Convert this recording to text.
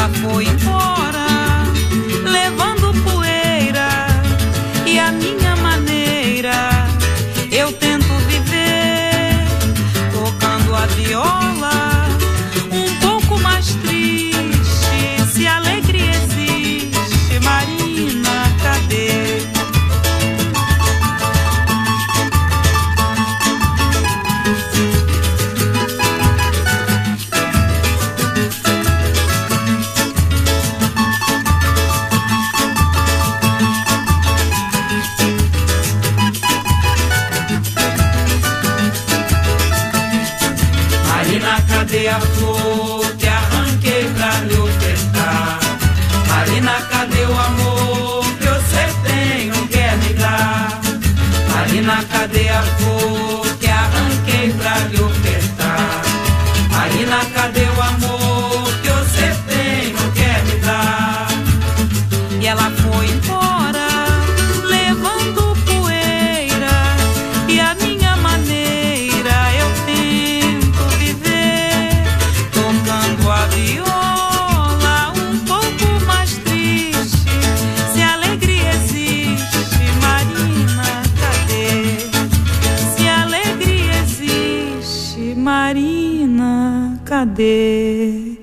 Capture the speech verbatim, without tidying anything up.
foi embora, levando poeira, e a minha maneira eu tento viver, tocando a viola, um pouco mais triste. Se a alegria existe, Marina, cadê? Marina, cadê a flor que arranquei pra lhe ofertar? Marina, cadê o amor que você tem, não quer me dar? Marina, cadê a flor que arranquei pra lhe ofertar? Marina, cadê o amor que você tem, não quer me dar? E ela foi embora, levando poeira, e a minha maneira eu tento viver, tocando a viola, um pouco mais triste. Se a alegria existe, Marina, cadê? Se a alegria existe, Marina, cadê?